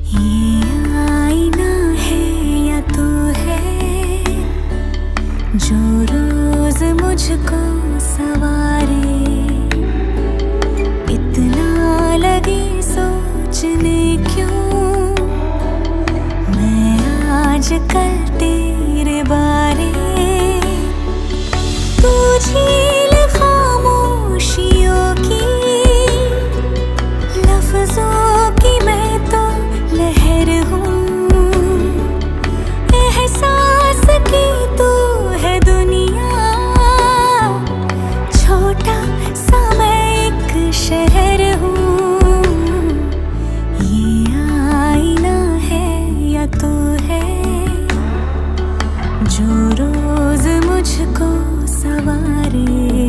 ये आईना है या तू है जो रोज मुझको सवारे, इतना लगे सोचने क्यों मैं आजकल तेरे बारे। तू झील खामोशियों की, लफ्जों की मैं तो लहर हूँ, एहसास की तू है दुनिया, छोटा सा मैं एक शहर हूँ। ये आईना है या तू है जो रोज मुझको सवारे।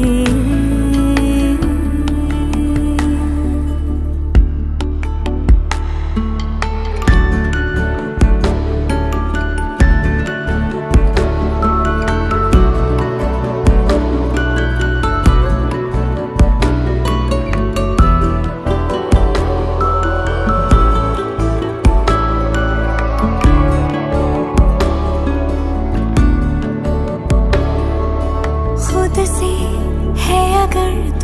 खुद से है अगर तू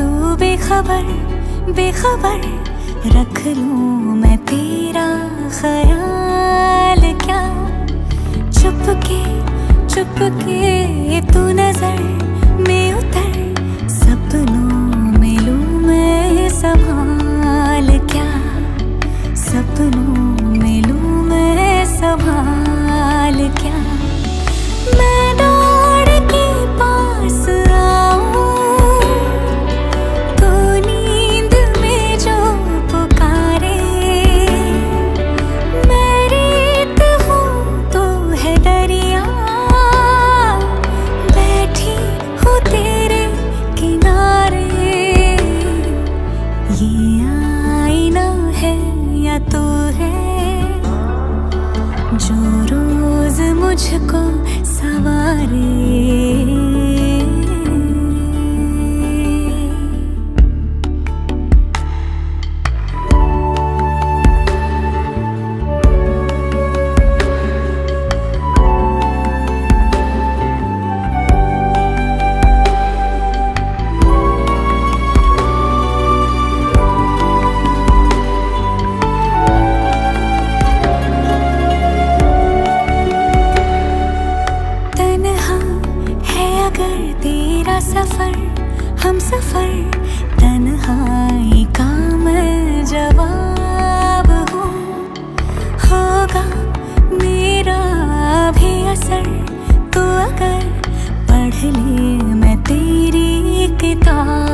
बेखबर रख लूं मैं तेरा ख्याल क्या। चुपके तू नजर में उतर, सपनों में लूं मैं संभाल क्या, सपनों में लूं मैं संभाल क्या। मैं दौड़ के पास आऊं तो नींद में जो पुकारे, मैं रेत हूँ तो है दरिया, बैठी हूँ तेरे किनारे। ये आईना है या तू है जो रोज मुझको सवारे। तेरा सफर हम सफर, तन्हाई का मैं जवाब हूँ, होगा मेरा भी असर तो अगर पढ़ ले मैं तेरी किताब।